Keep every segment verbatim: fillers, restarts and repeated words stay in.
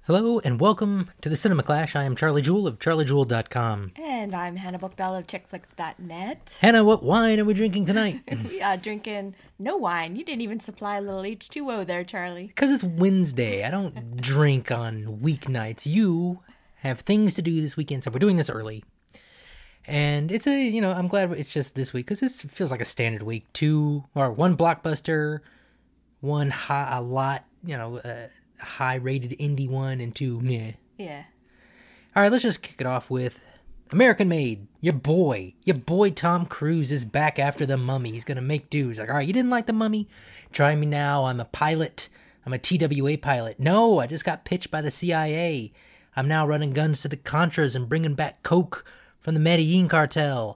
Hello and welcome to the Cinema Clash. I am Charlie Jewell of charlie jewell dot com. And I'm Hannah Bookbell of chick flicks dot net. Hannah, what wine are we drinking tonight? We are drinking no wine. You didn't even supply a little H two O there, Charlie. Because it's Wednesday. I don't drink on weeknights. You have things to do this weekend, so we're doing this early. And it's a, you know, I'm glad it's just this week, because this feels like a standard week. Two, or one blockbuster, one high, a lot, you know, uh, high-rated indie one, and two, meh. Yeah. All right, let's just kick it off with American Made. Your boy, your boy Tom Cruise is back after The Mummy. He's going to make do. He's like, all right, you didn't like The Mummy? Try me now. I'm a pilot. I'm a T W A pilot. No, I just got pitched by the C I A. I'm now running guns to the Contras and bringing back coke from the Medellin cartel.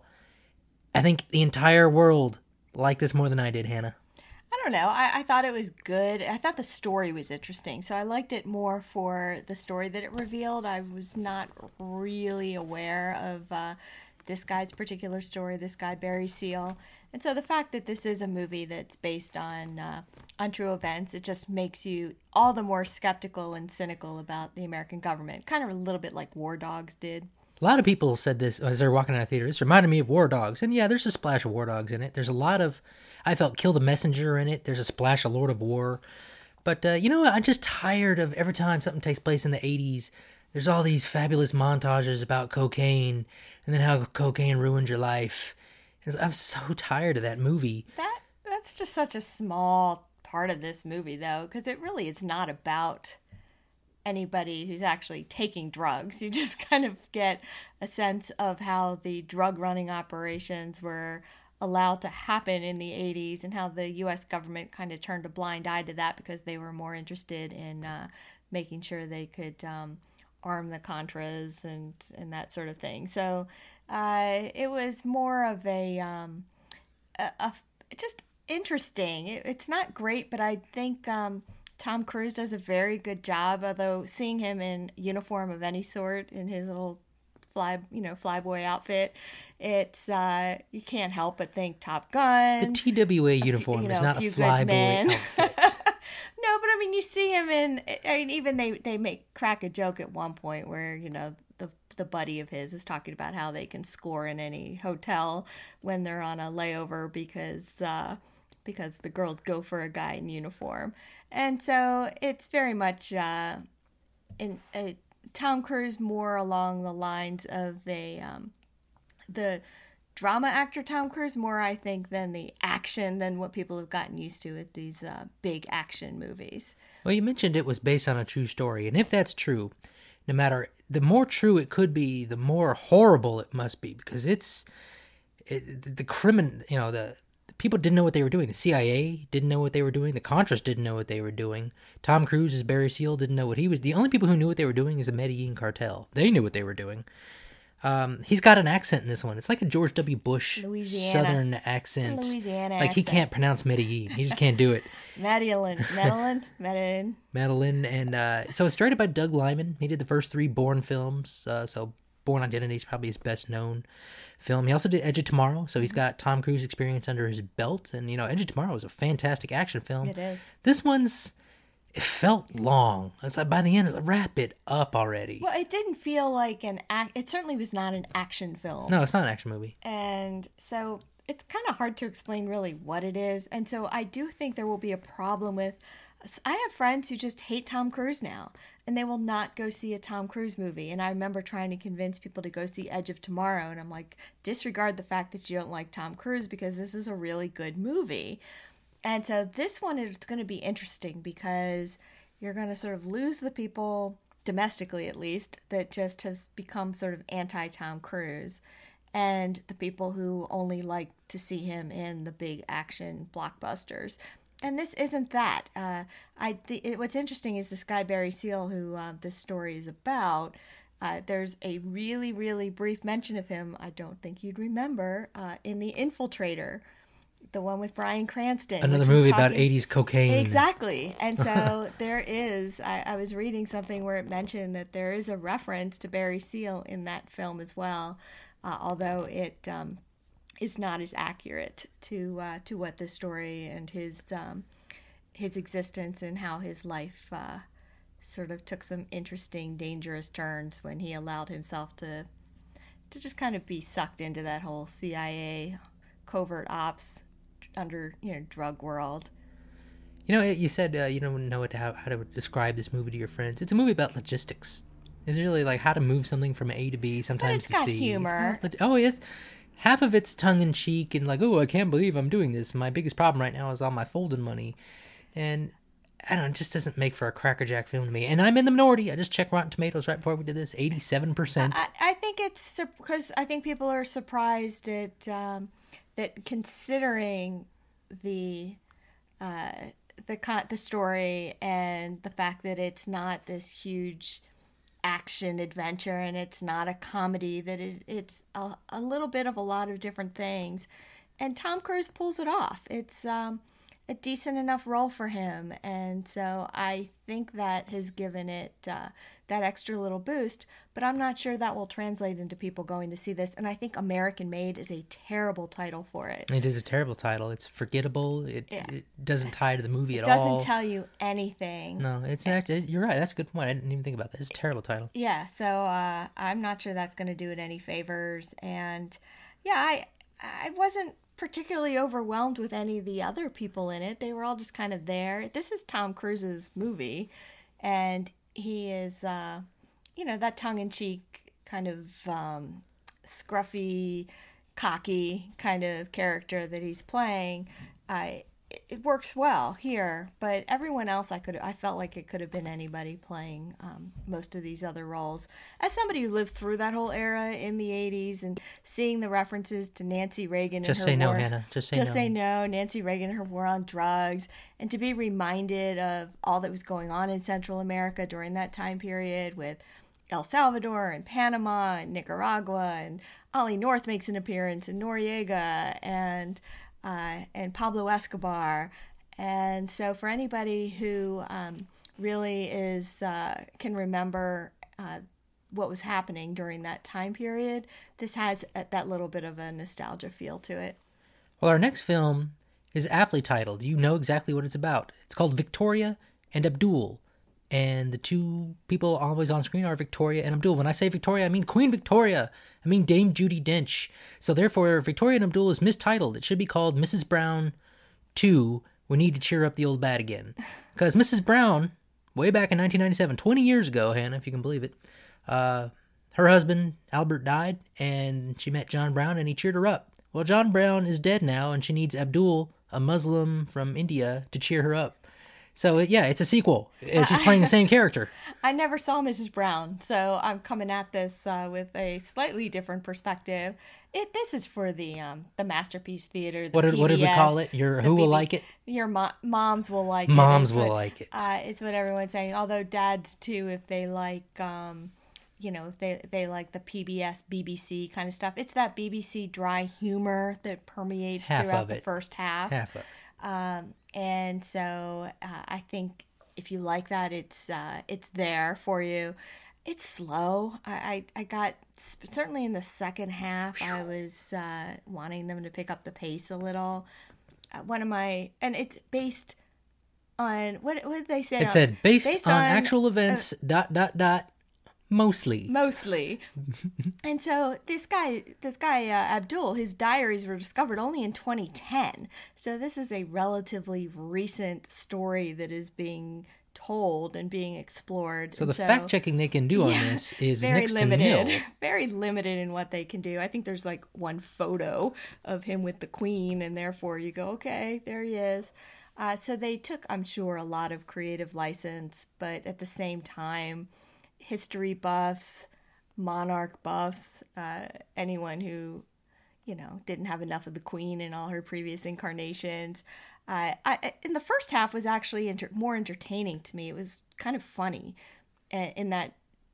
I think the entire world liked this more than I did, Hannah. I don't know. I, I thought it was good. I thought the story was interesting. So I liked it more for the story that it revealed. I was not really aware of uh, this guy's particular story, this guy, Barry Seal. And so the fact that this is a movie that's based on uh, untrue events, it just makes you all the more skeptical and cynical about the American government. Kind of a little bit like War Dogs did. A lot of people said this as they were walking out of the theater. This reminded me of War Dogs. And yeah, there's a splash of War Dogs in it. There's a lot of, I felt Kill the Messenger in it. There's a splash of Lord of War. But, uh, you know, I'm just tired of every time something takes place in the eighties, there's all these fabulous montages about cocaine and then how cocaine ruined your life. And I'm so tired of that movie. That That's just such a small part of this movie, though, because it really is not about anybody who's actually taking drugs. You just kind of get a sense of how the drug running operations were allowed to happen in the eighties and how the U S government kind of turned a blind eye to that because they were more interested in uh, making sure they could um, arm the Contras and, and that sort of thing. So uh, it was more of a, um, a, a just interesting. It, it's not great, but I think um, Tom Cruise does a very good job, although seeing him in uniform of any sort in his little fly, you know, flyboy outfit, it's, uh, you can't help but think Top Gun. The T W A uniform you know, is not a a flyboy outfit. No, but I mean, you see him in, I mean, even they, they make, crack a joke at one point where, you know, the the buddy of his is talking about how they can score in any hotel when they're on a layover because, uh, because the girls go for a guy in uniform. And so it's very much uh, in a, Tom Cruise more along the lines of a um, the drama actor Tom Cruise, more I think than the action, than what people have gotten used to with these uh, big action movies. Well, you mentioned it was based on a true story, and if that's true, no matter, the more true it could be, the more horrible it must be, because it's, it, the crimin, you know, the, the people didn't know what they were doing. The C I A didn't know what they were doing. The Contras didn't know what they were doing. Tom Cruise as Barry Seal didn't know what he was. The only people who knew what they were doing is the Medellin cartel. They knew what they were doing. Um, he's got an accent in this one. It's like a George W. Bush Louisiana. Southern accent. It's a Louisiana like accent. He can't pronounce Medellin. He just can't do it. Madeline, Madeline, Madeline. Madeline, and uh, so it's directed by Doug Liman. He did the first three Bourne films. Uh, so Bourne Identity is probably his best known film. He also did Edge of Tomorrow, so he's got Tom Cruise experience under his belt. And you know, Edge of Tomorrow is a fantastic action film. It is. This one's, it felt long. It's like by the end, it's like, wrap it up already. Well, it didn't feel like an act. It certainly was not an action film. No, it's not an action movie. And so it's kind of hard to explain really what it is. And so I do think there will be a problem with, I have friends who just hate Tom Cruise now, and they will not go see a Tom Cruise movie. And I remember trying to convince people to go see Edge of Tomorrow, and I'm like, disregard the fact that you don't like Tom Cruise because this is a really good movie. And so this one is going to be interesting because you're going to sort of lose the people, domestically at least, that just has become sort of anti-Tom Cruise, and the people who only like to see him in the big action blockbusters. And this isn't that. Uh, I th- it, what's interesting is this guy, Barry Seal, who uh, this story is about. Uh, there's a really, really brief mention of him, I don't think you'd remember, uh, in The Infiltrator, the one with Bryan Cranston. Another movie talking about eighties cocaine. Exactly. And so there is, I, I was reading something where it mentioned that there is a reference to Barry Seal in that film as well, uh, although it um, is not as accurate to uh, to what the story and his um, his existence and how his life uh, sort of took some interesting, dangerous turns when he allowed himself to to just kind of be sucked into that whole C I A covert ops under, you know, drug world. You know, you said uh, you don't know what to, how, how to describe this movie to your friends. It's a movie about logistics. It's really like how to move something from A to B, sometimes it's to got C. humor. It's got, oh, yes. Half of it's tongue-in-cheek and like, oh, I can't believe I'm doing this. My biggest problem right now is all my folding money. And, I don't know, it just doesn't make for a crackerjack film to me. And I'm in the minority. I just checked Rotten Tomatoes right before we did this. eighty-seven percent. I, I think it's because I think people are surprised at um, that considering the... Uh, the the story and the fact that it's not this huge action adventure and it's not a comedy, that it, it's a, a little bit of a lot of different things, and Tom Cruise pulls it off. It's um, a decent enough role for him, and so I think that has given it uh, that extra little boost, but I'm not sure that will translate into people going to see this, and I think American Made is a terrible title for it. It is a terrible title. It's forgettable. It, yeah. it doesn't tie to the movie it at all. It doesn't tell you anything. No, it's actually, you're right. That's a good point. I didn't even think about that. It's a terrible title. Yeah, so uh, I'm not sure that's going to do it any favors, and yeah, I I wasn't particularly overwhelmed with any of the other people in it. They were all just kind of there. This is Tom Cruise's movie, and he is, uh, you know, that tongue-in-cheek kind of um, scruffy, cocky kind of character that he's playing. I it works well here, but everyone else, I could I felt like it could have been anybody playing um, most of these other roles. As somebody who lived through that whole era in the eighties and seeing the references to Nancy Reagan and just her say no, war, Hannah. Just say just no. say no. Nancy Reagan and her war on drugs, and to be reminded of all that was going on in Central America during that time period with El Salvador and Panama and Nicaragua, and Ollie North makes an appearance, and Noriega and. Uh, and Pablo Escobar. And so for anybody who um, really is uh, can remember uh, what was happening during that time period, this has a, that little bit of a nostalgia feel to it. Well, our next film is aptly titled. You know exactly what it's about. It's called Victoria and Abdul. And the two people always on screen are Victoria and Abdul. When I say Victoria, I mean Queen Victoria. I mean Dame Judi Dench. So therefore, Victoria and Abdul is mistitled. It should be called Missus Brown two, We Need to Cheer Up the Old Bat Again. Because Missus Brown, way back in nineteen ninety-seven, twenty years ago, Hannah, if you can believe it, uh, her husband, Albert, died, and she met John Brown, and he cheered her up. Well, John Brown is dead now, and she needs Abdul, a Muslim from India, to cheer her up. So, yeah, it's a sequel. She's playing the same character. I never saw Missus Brown, so I'm coming at this uh, with a slightly different perspective. It This is for the um, the Masterpiece Theater, the what, did, what did we call it? Your Who B B, will like it? Your mo- moms will like moms it. Moms will what, like it. Uh, it's what everyone's saying. Although dads, too, if they like... Um, you know, if they, they like the P B S, B B C kind of stuff. It's that B B C dry humor that permeates half throughout of the it. first half. Half of it. Um, and so uh, I think if you like that, it's uh, it's there for you. It's slow. I, I, I got, certainly in the second half, I was uh, wanting them to pick up the pace a little. Uh, one of my, and it's based on, what, what did they say? It said, based, based on, on actual events, uh, dot, dot, dot, mostly. Mostly. And so this guy, this guy uh, Abdul, his diaries were discovered only in twenty ten. So this is a relatively recent story that is being told and being explored. So and the so, fact checking they can do yeah, on this is very next limited, to nil. Very limited in what they can do. I think there's like one photo of him with the Queen, and therefore you go, okay, there he is. Uh, so they took, I'm sure, a lot of creative license, but at the same time, history buffs, monarch buffs, uh, anyone who, you know, didn't have enough of the Queen in all her previous incarnations. Uh, I, in the first half was actually inter- more entertaining to me. It was kind of funny uh, in that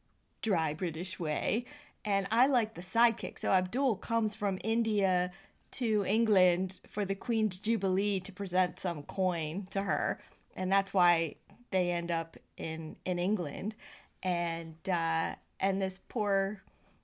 dry British way. And I like the sidekick. So Abdul comes from India to England for the Queen's Jubilee to present some coin to her. And that's why they end up in, in England. And uh, and this poor,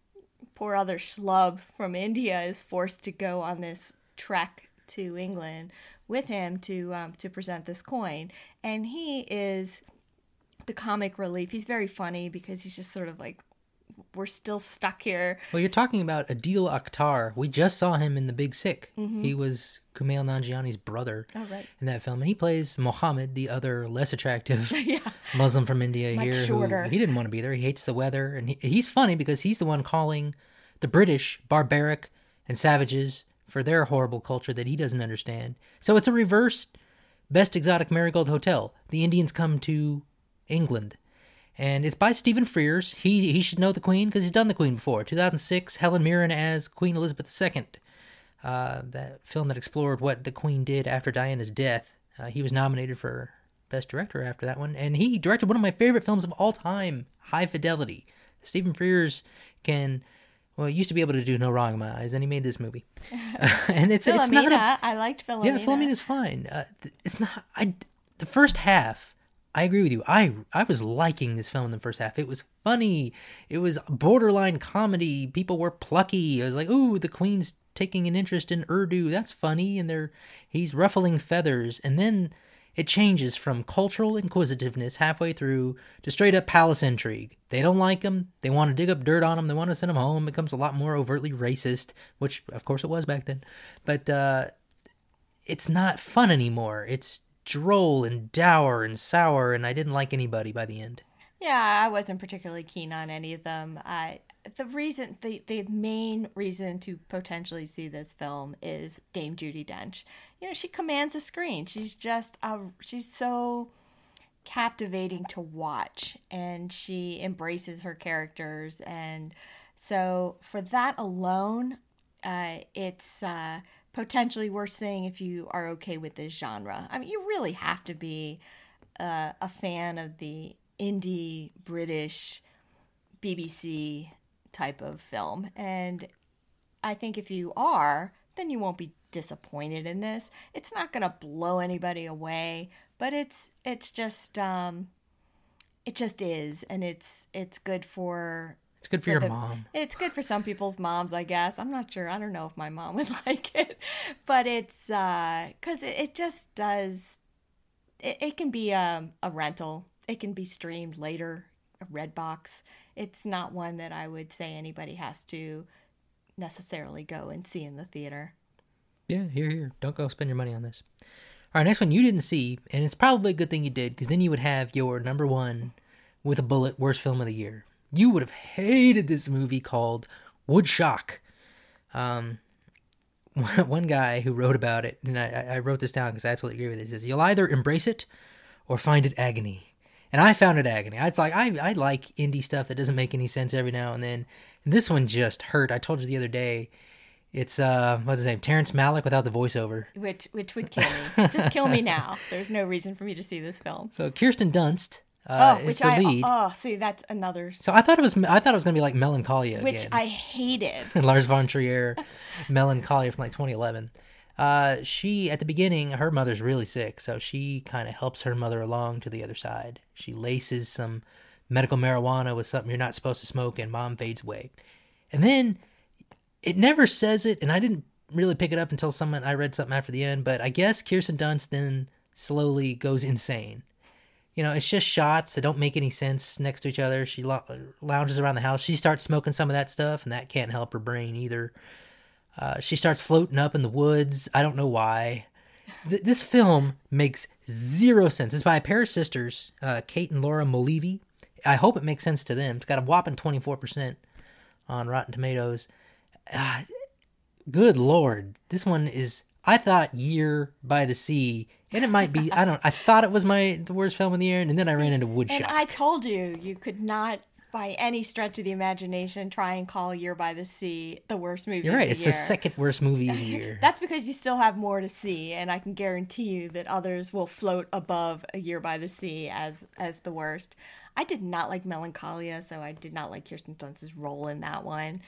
poor other schlub from India is forced to go on this trek to England with him to um, to present this coin. And he is the comic relief. He's very funny because he's just sort of like, we're still stuck here. Well, you're talking about Adil Akhtar. We just saw him in The Big Sick. Mm-hmm. He was Kumail Nanjiani's brother oh, right. in that film. And he plays Mohammed, the other less attractive yeah. Muslim from India Much here. shorter. Who, he didn't want to be there. He hates the weather. And he, he's funny because he's the one calling the British barbaric and savages for their horrible culture that he doesn't understand. So it's a reversed Best Exotic Marigold Hotel. The Indians come to England. And it's by Stephen Frears. He he should know the Queen because he's done the Queen before. two thousand six, Helen Mirren as Queen Elizabeth the Second. Uh, that film that explored what the Queen did after Diana's death. Uh, he was nominated for Best Director after that one. And he directed one of my favorite films of all time, High Fidelity. Stephen Frears can... Well, he used to be able to do no wrong in my eyes, and he made this movie. Uh, and it's Philomena, it's not a, I liked Philomena. Yeah, Philomena's fine. Uh, it's not... I, the first half... I agree with you. I I was liking this film in the first half. It was funny. It was borderline comedy. People were plucky. It was like, ooh, the Queen's taking an interest in Urdu. That's funny. And they're he's ruffling feathers. And then it changes from cultural inquisitiveness halfway through to straight up palace intrigue. They don't like him. They want to dig up dirt on him. They want to send him home. It becomes a lot more overtly racist, which of course it was back then. But uh, it's not fun anymore. It's droll and dour and sour, and I didn't like anybody by the end. Yeah, I wasn't particularly keen on any of them. I the reason the the main reason to potentially see this film is Dame Judi Dench. You know, she commands a screen. She's just a, she's so captivating to watch, and she embraces her characters, and so for that alone, uh, it's uh, potentially worth seeing if you are okay with this genre. I mean, you really have to be uh, a fan of the indie British B B C type of film, and I think if you are, then you won't be disappointed in this. It's not going to blow anybody away, but it's it's just um, it just is, and it's it's good for. It's good for, for your the, mom. It's good for some people's moms, I guess. I'm not sure. I don't know if my mom would like it. But it's, uh, because it, it just does, it, it can be a, a rental. It can be streamed later, a Redbox. It's not one that I would say anybody has to necessarily go and see in the theater. Yeah, here, here. Don't go spend your money on this. All right, next one you didn't see, and it's probably a good thing you did, because then you would have your number one with a bullet worst film of the year. You would have hated this movie called Woodshock. Um, one guy who wrote about it, and I, I wrote this down because I absolutely agree with it. He says, you'll either embrace it or find it agony. And I found it agony. I was like, I, I like indie stuff that doesn't make any sense every now and then. And this one just hurt. I told you the other day, it's, uh, what's his name? Terrence Malick without the voiceover. Which, which would kill me. Just kill me now. There's no reason for me to see this film. So Kirsten Dunst. Uh, oh, which the I lead. oh see that's another. So I thought it was I thought it was gonna be like Melancholia which again. I hated. Lars von Trier, Melancholia from like twenty eleven. Uh, she at the beginning, her mother's really sick, so she kind of helps her mother along to the other side. She laces some medical marijuana with something you're not supposed to smoke, and mom fades away. And then it never says it, and I didn't really pick it up until someone I read something after the end. But I guess Kirsten Dunst then slowly goes insane. You know, it's just shots that don't make any sense next to each other. She lo- lounges around the house. She starts smoking some of that stuff, and that can't help her brain either. Uh, she starts floating up in the woods. I don't know why. Th- this film makes zero sense. It's by a pair of sisters, uh, Kate and Laura Molivi. I hope it makes sense to them. It's got a whopping twenty-four percent on Rotten Tomatoes. Uh, good Lord. This one is... I thought Year by the Sea, and it might be, I don't I thought it was my the worst film of the year, and then I ran into Woodshock. And I told you, you could not, by any stretch of the imagination, try and call Year by the Sea the worst movie You're right, of the it's year. the second worst movie of the year. That's because you still have more to see, and I can guarantee you that others will float above A Year by the Sea as, as the worst. I did not like Melancholia, so I did not like Kirsten Dunst's role in that one.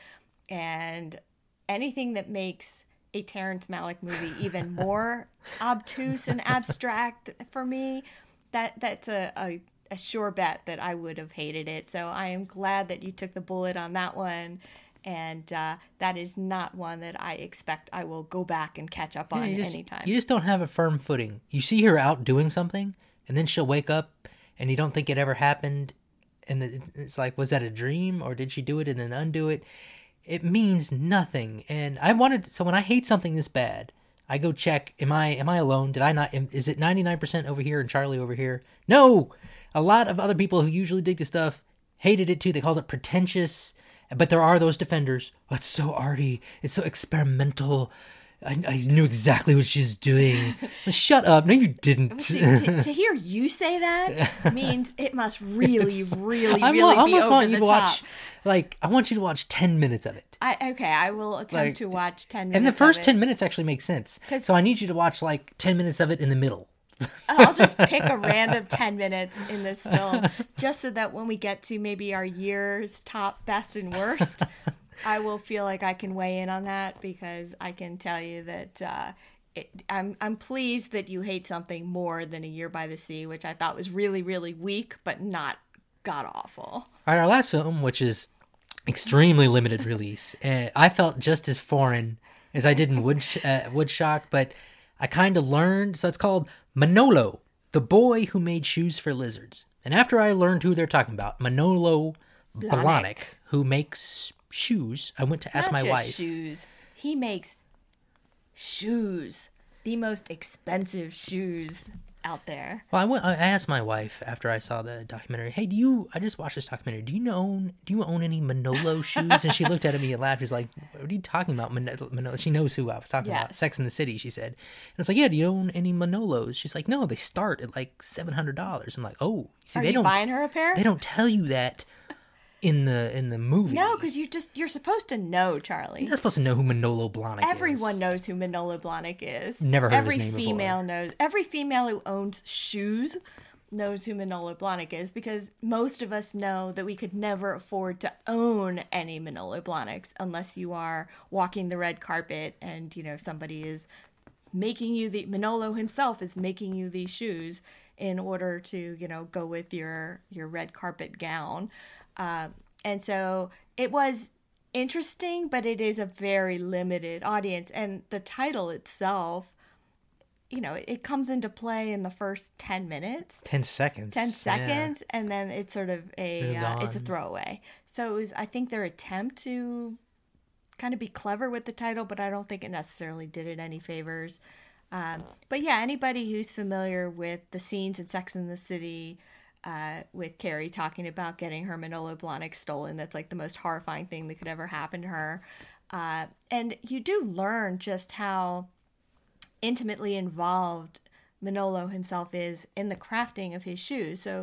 And anything that makes a Terrence Malick movie even more obtuse and abstract for me, that that's a, a, a sure bet that I would have hated it. So I am glad that you took the bullet on that one, and uh, that is not one that I expect I will go back and catch up on yeah, you just, anytime. You just don't have a firm footing. You see her out doing something, and then she'll wake up and you don't think it ever happened, and it's like, was that a dream, or did she do it and then undo it? It means nothing. And I wanted, so when I hate something this bad, I go check, am I am I alone? Did I not, am, is it ninety-nine percent over here and Charlie over here? No! A lot of other people who usually dig the stuff hated it too. They called it pretentious. But there are those defenders. Oh, it's so arty. It's so experimental. I, I knew exactly what she was doing. Shut up. No, you didn't. See, to, to hear you say that means it must really, really, I really wa- be almost over want the you to top. watch, like, I want you to watch ten minutes of it. I, okay, I will attempt Like, to watch ten minutes And the first of it. ten minutes actually makes sense. So I need you to watch, like, ten minutes of it in the middle. I'll just pick a random ten minutes in this film just so that when we get to maybe our year's top best and worst, I will feel like I can weigh in on that, because I can tell you that uh, it, I'm I'm pleased that you hate something more than A Year by the Sea, which I thought was really, really weak, but not god awful. All right, our last film, which is extremely limited release, uh, I felt just as foreign as I did in Wood, uh, Woodshock, but I kind of learned. So it's called Manolo, the boy who made shoes for lizards. And after I learned who they're talking about, Manolo Blahnik. Blahnik, who makes shoes, I went to ask Not my just wife. shoes. He makes shoes. The most expensive shoes out there. Well, I went. I asked my wife after I saw the documentary. Hey, do you? I just watched this documentary. Do you own? Do you own any Manolo shoes? And she looked at me and laughed. She's like, "What are you talking about, Manolo?" Manolo? She knows who I was talking about. Yes. Sex in the City. She said. And it's like, yeah. Do you own any Manolos? She's like, no. They start at like seven hundred dollars. I'm like, oh, see, Are they you don't. buying her a pair? They don't tell you that in the in the movie. No, because you just you're supposed to know, Charlie. You're not supposed to know who Manolo Blahnik is. Everyone knows who Manolo Blahnik is. Never heard of his every name before. female knows. Every female who owns shoes knows who Manolo Blahnik is, because most of us know that we could never afford to own any Manolo Blahniks unless you are walking the red carpet and, you know, somebody is making you the Manolo himself is making you these shoes in order to, you know, go with your your red carpet gown. Uh, and so it was interesting, but it is a very limited audience. And the title itself, you know, it, it comes into play in the first ten minutes. Ten seconds. ten Yeah. seconds, and then it's sort of a, It's uh, it's a gone. throwaway. So it was, I think, their attempt to kind of be clever with the title, but I don't think it necessarily did it any favors. Um, but yeah, anybody who's familiar with the scenes in Sex and the City, uh, with Carrie talking about getting her Manolo Blahnik stolen, that's like the most horrifying thing that could ever happen to her. Uh, and you do learn just how intimately involved Manolo himself is in the crafting of his shoes. So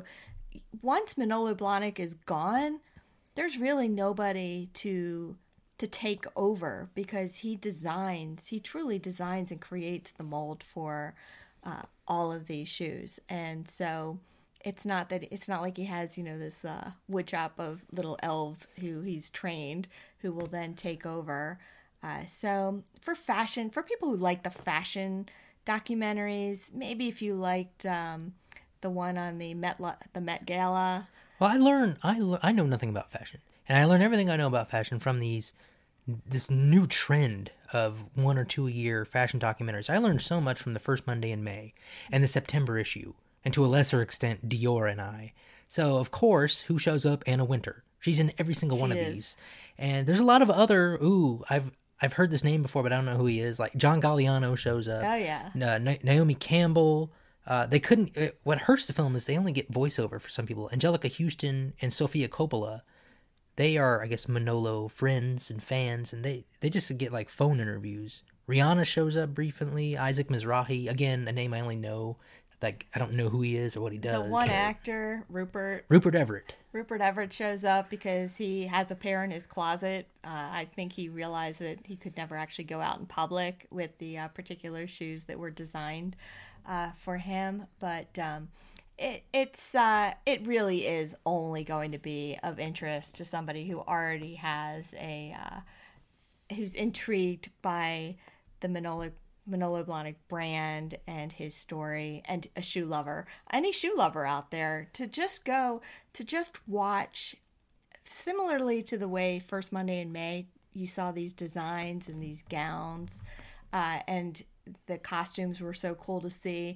once Manolo Blahnik is gone, there's really nobody to to take over, because he designs, he truly designs and creates the mold for uh, all of these shoes. And so it's not that it's not like he has, you know, this uh, wood shop of little elves who he's trained, who will then take over. Uh, so for fashion, for people who like the fashion documentaries, maybe if you liked um, the one on the Met the Met Gala. Well, I learn. I lear- I know nothing about fashion, and I learn everything I know about fashion from these this new trend of one or two a year fashion documentaries. I learned so much from the first Monday in May and the September issue, and to a lesser extent, Dior and I. So of course, who shows up? Anna Wintour. She's in every single one She of is. these, and there's a lot of other. Ooh, I've I've heard this name before, but I don't know who he is. Like John Galliano shows up. Oh yeah. uh, Na- Naomi Campbell. Uh, they couldn't. Uh, what hurts the film is they only get voiceover for some people. Angelica Houston and Sofia Coppola, they are, I guess, Manolo friends and fans, and they they just get like phone interviews. Rihanna shows up briefly. Isaac Mizrahi, again, a name I only know. Like I don't know who he is or what he does. The one but- actor, Rupert Rupert Everett. Rupert Everett shows up because he has a pair in his closet. Uh, I think he realized that he could never actually go out in public with the uh, particular shoes that were designed uh, for him. But um, it it's uh, it really is only going to be of interest to somebody who already has a uh, who's intrigued by the Manolo Manolo Blahnik brand and his story, and a shoe lover, any shoe lover out there, to just go to just watch, similarly to the way First Monday in May you saw these designs and these gowns, uh, and the costumes were so cool to see.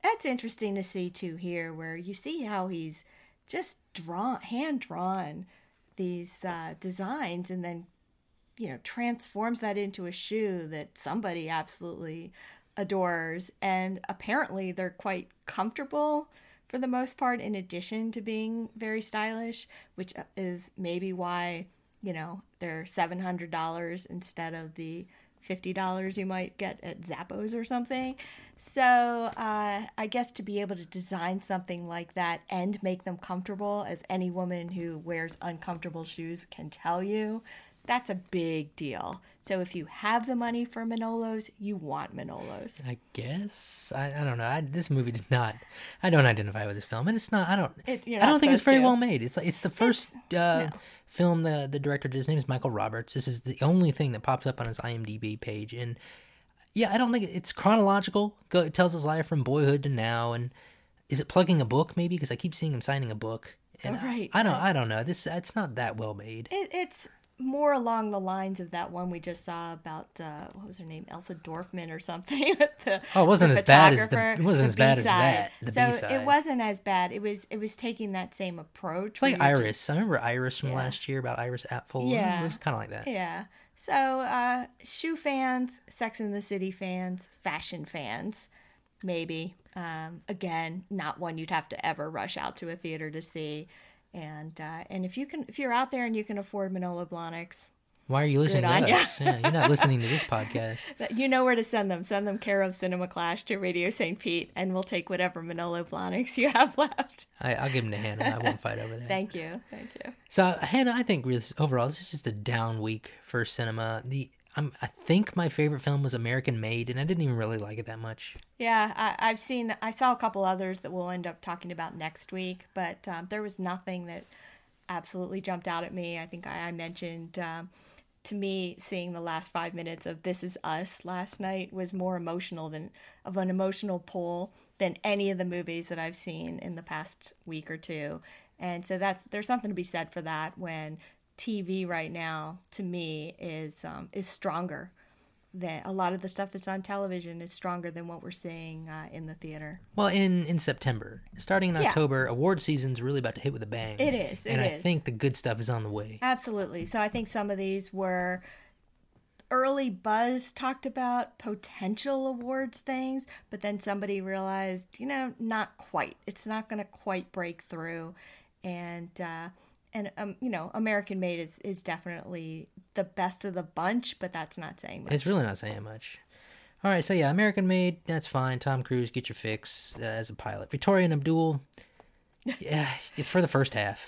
That's interesting to see too here, where you see how he's just drawn, hand drawn these uh, designs, and then you know transforms that into a shoe that somebody absolutely adores, and apparently they're quite comfortable for the most part, in addition to being very stylish, which is maybe why, you know, they're seven hundred dollars instead of the fifty dollars you might get at Zappos or something. So uh, I guess to be able to design something like that and make them comfortable, as any woman who wears uncomfortable shoes can tell you, that's a big deal. So if you have the money for Manolos, you want Manolos. I guess I, I don't know. I, this movie did not. I don't identify with this film, and it's not. I don't. It, I don't think it's very to. well made. It's like it's the first It's, uh, no. film the the director did. His name is Michael Roberts. This is the only thing that pops up on his IMDb page, and yeah, I don't think it's chronological. Go, it tells his life from boyhood to now, and is it plugging a book maybe? Because I keep seeing him signing a book. And Oh, right, I, I don't. right. I don't know. This it's not that well made. It, it's more along the lines of that one we just saw about uh, what was her name, Elsa Dorfman or something. With the, Oh, it wasn't the as bad as the- photographer, it wasn't the as bad as B-side. that, the so B-side. it wasn't as bad. It was it was taking that same approach. It's like where you're Iris. just- I remember Iris from Yeah. last year about Iris Apfel. Yeah. It was kind of like that. Yeah. So, uh, shoe fans, Sex and the City fans, fashion fans, maybe. Um, again, not one you'd have to ever rush out to a theater to see. And uh, and if you can, if you're out there and you can afford Manolo Blahniks, Why are you listening Good to on ya. us? Yeah, you're not listening to this podcast. that- you know where to send them. Send them care of Cinema Clash to Radio Saint Pete, and we'll take whatever Manolo Blahniks you have left. I, I'll give them to Hannah. I won't fight over that. Thank you. Thank you. So Hannah, I think really, overall this is just a down week for cinema. The I'm, I think my favorite film was American Made, and I didn't even really like it that much. Yeah, I, I've seen, I saw a couple others that we'll end up talking about next week, but um, there was nothing that absolutely jumped out at me. I think I, I mentioned, um, to me, seeing the last five minutes of This Is Us last night was more emotional than, of an emotional pull than any of the movies that I've seen in the past week or two. And so that's, there's something to be said for that when T V right now, to me, is um, is stronger. That a lot of the stuff that's on television is stronger than what we're seeing uh, in the theater. Well, in, in September, starting in Yeah. October, award season's really about to hit with a bang. It is, it and I is. think the good stuff is on the way. Absolutely. So I think some of these were early buzz talked about potential awards things, but then somebody realized, you know, not quite. It's not going to quite break through. And, uh, and um, you know, American Made is, is definitely the best of the bunch, but that's not saying much. It's really not saying much. All right, so yeah, American Made, that's fine. Tom Cruise, get your fix uh, as a pilot. Victoria and Abdul, yeah, for the first half.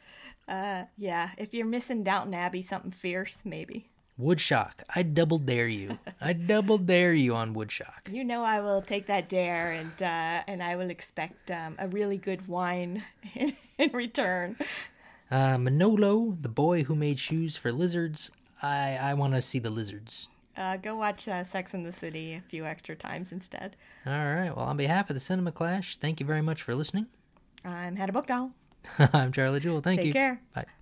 Uh, yeah, if you're missing Downton Abbey, something fierce, maybe. Woodshock, I double dare you. I double dare you on Woodshock. You know I will take that dare, and uh, and I will expect um, a really good wine in, in return. Uh, Manolo, the boy who made shoes for lizards. I, I want to see the lizards. Uh, go watch uh, Sex and the City a few extra times instead. All right, well, on behalf of the Cinema Clash, thank you very much for listening. I'm Hannah Bookdoll. I'm Charlie Jewell. Thank Take you. care. Bye.